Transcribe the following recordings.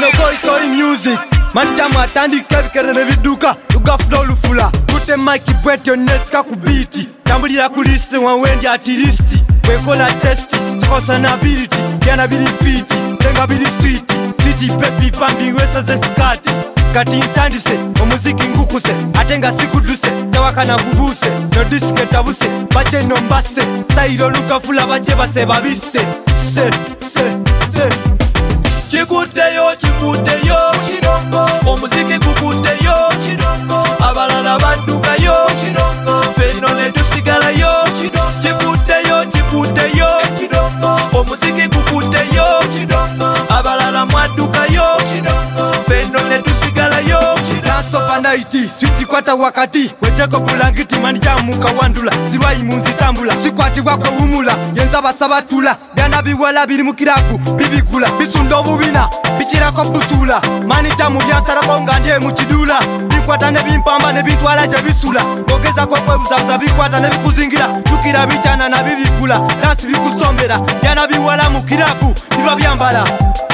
Wano koi music Manjamu atandika ebikere ne biduka Tugafula olufula Kute mike bwetyo nesika ku beat Tambulira ku list wanwendi atilisti Wekola testi Sikosa na ability Yana bili fiti Tenga bili sweet City pepi pambi wesa ze skati Kati intandise Omuziki ngukuse Atenga sikuduse Tawaka na kubuse No diske tabuse Bache nombase Tairo lukafula bache base babise Se Chikuteyo Chidongo Omuziki kukuteyo Chidongo Abalala bandukayo Chidongo Feno netusigalayo Chidongo Chikuteyo Chidongo Omuziki kukuteyo Chidongo Abalala mwadukayo Chidongo Feno netusigalayo Last of a night Switi kwata wakati Wecheko bulangiti manijamu kawandula Zirwai munzi tambula Sikwati wako umula Yenza basabatula Gana biwala bili mukiraku Bibikula Bisundo bubina Bichirako busula Manijamu yansara konga ndiye muchidula Bikwata ne bimpamba ne bintwala jabisula Bogeza kwa kwebuza bikwata ne bikuzingira Tukira bichana na bibikula Dansi bikusombera Gana biwala mukiraku Biba byambala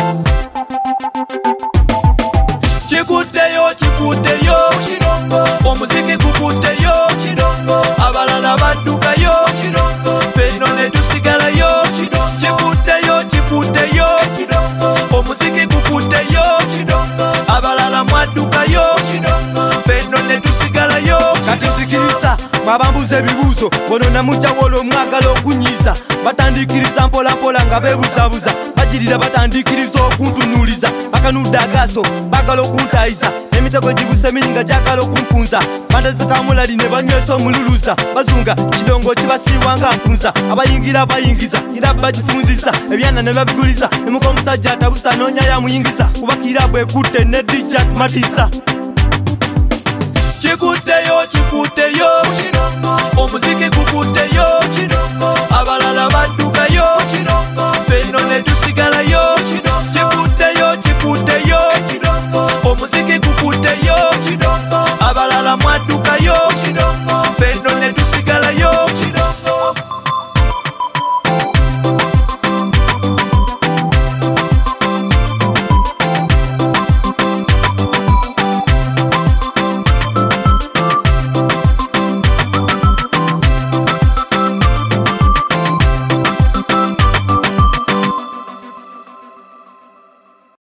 Chikuteyo Chidongo Omuziki kukuteyo Chidongo Abalala badukayo Chidongo Feno netusigalayo Chikuteyo Chidongo Omuziki kukuteyo Chidongo Abalala mwadukayo Chidongo Feno netusigalayo Kati nzikirisa Mabambuze bibuzo Bono na mucha wolo mwagalo kunyiza Batandikiriza mpola nga bebuzabuza Bajirira batandikiriza okuntunuliza Bakanudagaso bagalo kuntaiza Emitego jibuse mininga jakalo kumpunza Bandazika ne banyweso mululuza Bazunga Chidongo chibasiwanga mpunza Abayingira bayingiza Ira bajifunziza Ebyana ne babiguliza Nemuko musajja tabusa nonya ya muyingiza Kubakira bwe kute ne dijak matisa Chikuteyo Chidongo Omuziki kukuteyo Chidongo